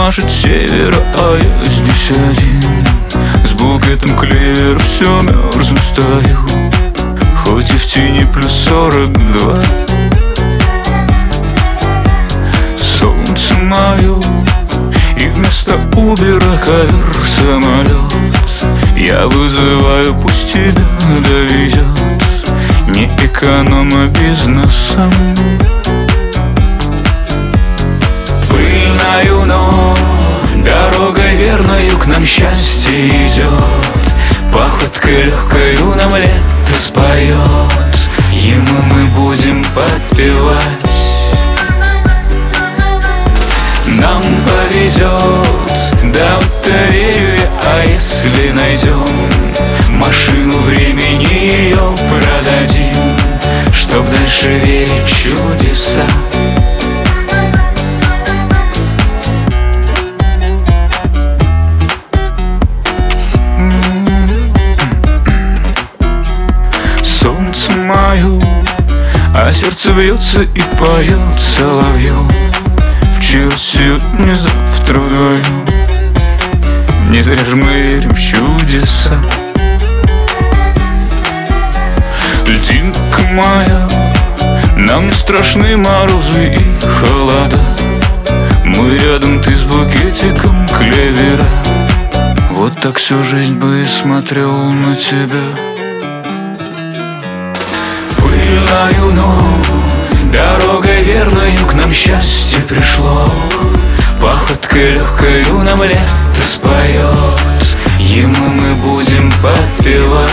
машет с севера, а я здесь один. С букетом клевера все мерзну стою, хоть и в тени +42. Солнце мое, и вместо Убера ковер самолет. Я вызываю, пусть тебя довезет не эконома бизнесом. Пыльною, но дорогой верною к нам счастье идет. Походкой легкою нам лето споет, ему мы будем подпевать. Нам повезет, да в это верю я, а если найдем машину времени, ее продадим, чтоб дальше верить в чудеса. Солнце мое, а сердце бьется и поет соловьем. Вчера, сегодня, завтра вдвоем. Не зря же мы верим в чудеса. Льдинка моя, нам не страшны морозы и холода. Мы рядом, ты с букетиком клевера. Вот так всю жизнь бы и смотрел на тебя. Пыльною, но дорогой верною к нам счастье пришло. Походкой легкою нам лето споет, ему мы будем подпевать.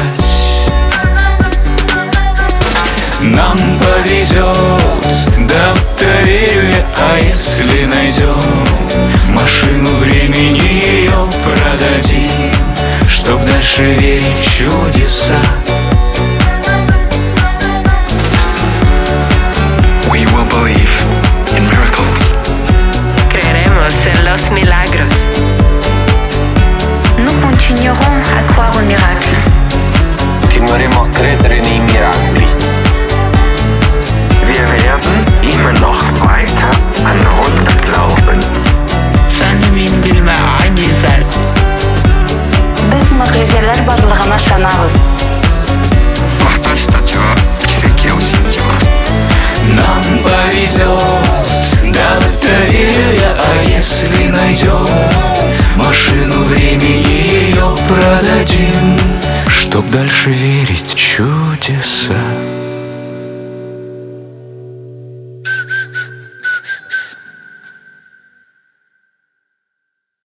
Нам повезет, да в это верю я, а если найдем машину времени, ее продадим, чтоб дальше верить в чудеса. We will believe in miracles. Creeremos en los milagros. Nous continuerons à croire aux miracles. Continueremo a credere nei miracoli. Wir werden immer noch weiter an uns glauben. سنؤمن بالمعجزات. Biz mu'jizalar borlig'ini ishonamiz. 私たちは奇跡を信じます。 Нам повезет, да в это верю я, а если найдем машину времени, ее продадим, чтоб дальше верить в чудеса.